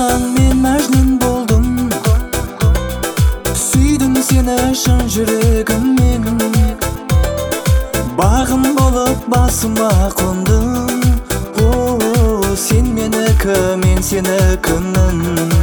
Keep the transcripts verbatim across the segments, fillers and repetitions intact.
Саған мен мәжнүн болдым, сүйдім сені шын жүрегіммен. Бағым болып басыма қондың, о, сен менікі, мен сенікімін.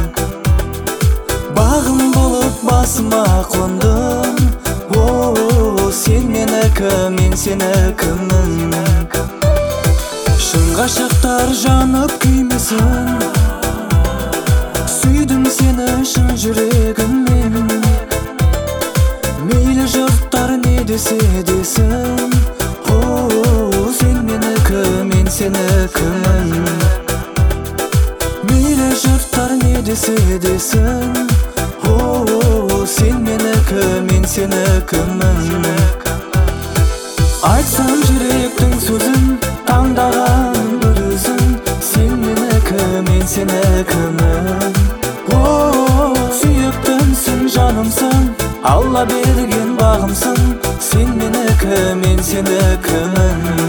Бағым болып басыма қондың, о, сен менікі, мен сенікімін. Шын ғашықтар жанып күймесін, сүйдім сені шын жүрегіммен. Мейлі жұрттар не десе десін, о, сен менікі, мен сенікімін. Мейлі жұрттар не десе десін, о, сен менікі, мен сенікімін. Айтсам жүректің сөзін, таңдаған бір өзің, сен менікі, мен сенікімін. О, сүйіктімсің, жанымсың, Алла берген бағымсың, сен менікі, мен сенікімін.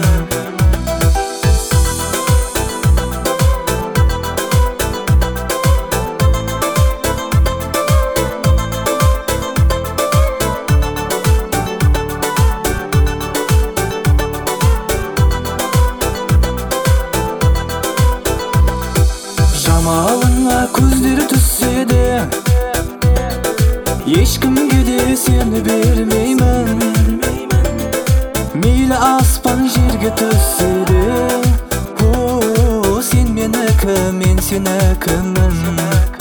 Жамалыңа көздері түссе де, ешкімге де сені бермеймін. Мейлі аспан жерге түссе де, о, сен менікі, мен сенікімін.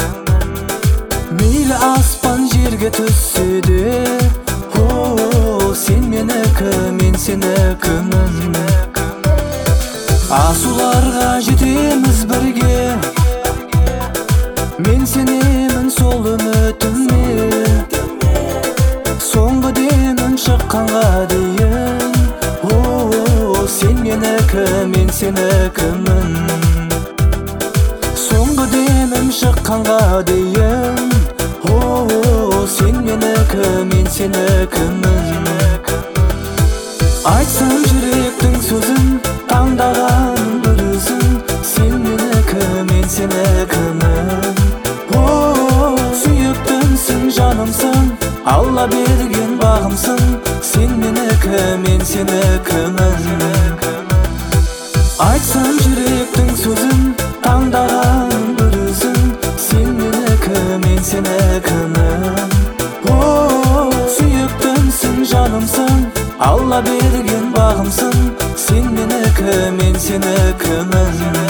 Мейлі аспан жерге түссе де, о, сен менікі, мен сенікімін. Асуларға жетеміз бірге, мен сенемін сол үмітіме. Соңғы демін шыққанға дейін, о, сен менікі, мен сенікімін. Соңғы демім шыққанға дейін, о, сен менікі, мен сенікімін. Айтсам жүректің сөзін, таңдаған бір өзің, сен менікі, мен сенікімін. О, сүйіктімсің, жанымсың, Алла берген бағымсың, сен менікі, мен сенікімін. Айтсам жүректің сөзін, таңдаған бір өзің, сен менікі, мен сенікімін. О, сүйіктімсің, жанымсың, Алла берген бағымсың, сен менікі, мен сенікімін.